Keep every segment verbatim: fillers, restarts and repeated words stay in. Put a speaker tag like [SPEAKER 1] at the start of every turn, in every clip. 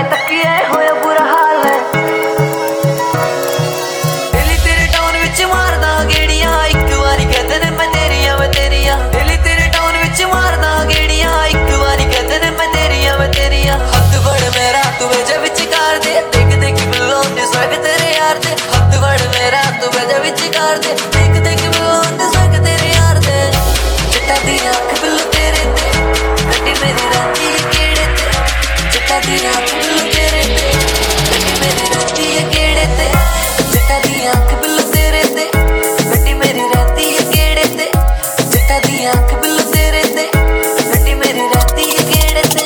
[SPEAKER 1] तकिया होया बुरा हाल है। दिली तेरे टाउन विच मारदा गेड़ियां, एक बारी कहते ने मैं तेरियां मैं तेरियां। दिली तेरे टाउन विच मारदा गेड़ियां, एक बारी कहते ने मैं तेरियां मैं तेरियां। हद बड़ मेरा तू वजह विच कर दे, देख देख बिल्लों दे स्वग तेरे यार दे। हद बड़ मेरा तू वजह विच कर दे, देख देख बिल्लों दे स्वग तेरे यार दे। चिट्टा दी अख बिल्लो तेरे ते, गड्डी मेरी राती है केड़े ते। चिट्टा दी अख बिल्लो तेरे ते, गड्डी मेरी राती है केड़े ते। चिट्टा दी अख बिल्लो तेरे ते, गड्डी मेरी राती है केड़े ते। चिट्टा दी अख बिल्लो तेरे ते, गड्डी मेरी राती है केड़े ते।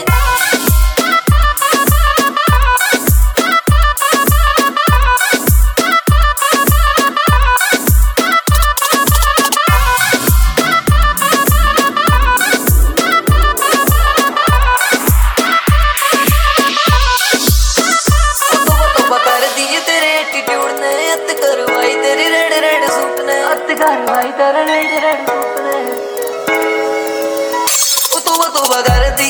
[SPEAKER 1] करवाई तेरे रेड रेड सूट ने, ओ तू तो कर दी